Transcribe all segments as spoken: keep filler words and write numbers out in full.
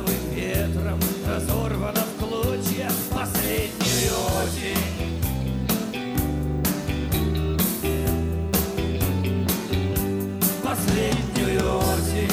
ласковым ветром разорвана в клочья последнюю осень. Последнюю осень.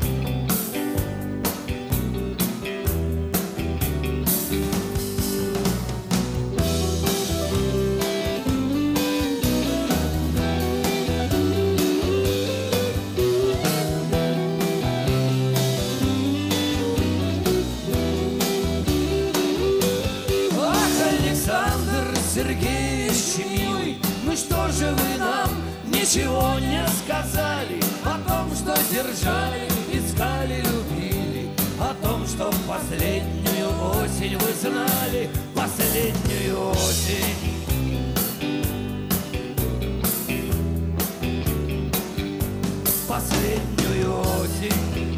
Сергеевич, милый, ну что же вы нам ничего не сказали о том, что держали, искали, любили, о том, что последнюю осень вы знали, последнюю осень. Последнюю осень.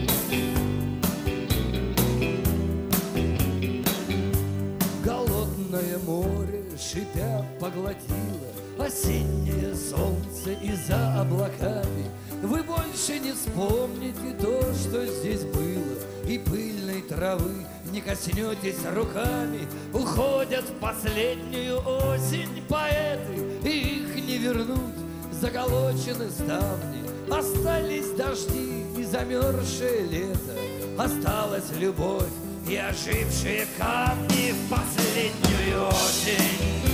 Голодное море, шипя, поглотило осеннее солнце, и за облаками вы больше не вспомните то, что здесь было, и пыльной травы не коснетесь руками. Уходят в последнюю осень поэты, и их не вернуть, заколочены ставни. Остались дожди и замерзшее лето, осталась любовь и ожившие камни в последнюю осень.